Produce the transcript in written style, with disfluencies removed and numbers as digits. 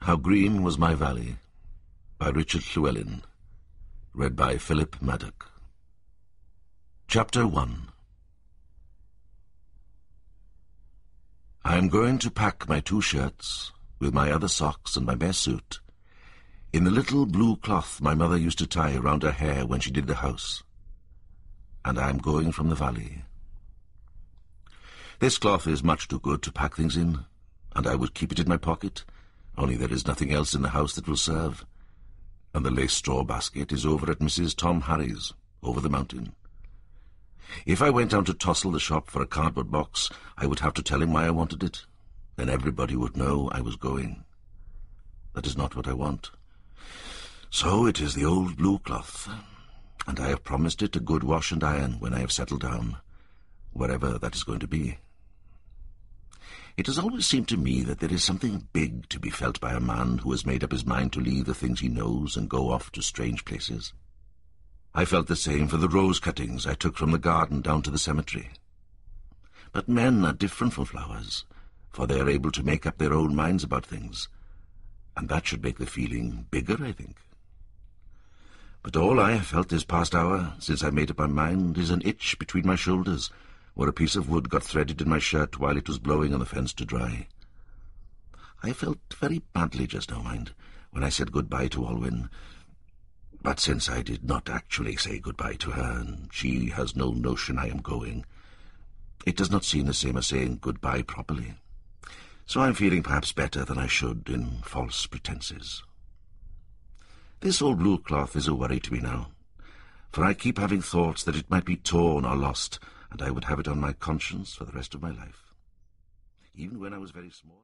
How Green Was My Valley, by Richard Llewellyn, read by Philip Maddock. Chapter 1. I am going to pack my 2 shirts, with my other socks and my bare suit, in the little blue cloth my mother used to tie round her hair when she did the house. And I am going from the valley. This cloth is much too good to pack things in, and I would keep it in my pocket, only there is nothing else in the house that will serve, and the lace straw basket is over at Mrs. Tom Harry's, over the mountain. If I went down to Tossell the shop for a cardboard box, I would have to tell him why I wanted it. Then everybody would know I was going. That is not what I want. So it is the old blue cloth, and I have promised it a good wash and iron when I have settled down, wherever that is going to be. It has always seemed to me that there is something big to be felt by a man who has made up his mind to leave the things he knows and go off to strange places. I felt the same for the rose cuttings I took from the garden down to the cemetery. But men are different from flowers, for they are able to make up their own minds about things, and that should make the feeling bigger, I think. But all I have felt this past hour, since I made up my mind, is an itch between my shoulders, where a piece of wood got threaded in my shirt while it was blowing on the fence to dry. I felt very badly just now, mind, when I said goodbye to Olwyn. But since I did not actually say goodbye to her, and she has no notion I am going, it does not seem the same as saying goodbye properly. So I'm feeling perhaps better than I should in false pretenses. This old blue cloth is a worry to me now, for I keep having thoughts that it might be torn or lost, and I would have it on my conscience for the rest of my life. Even when I was very small.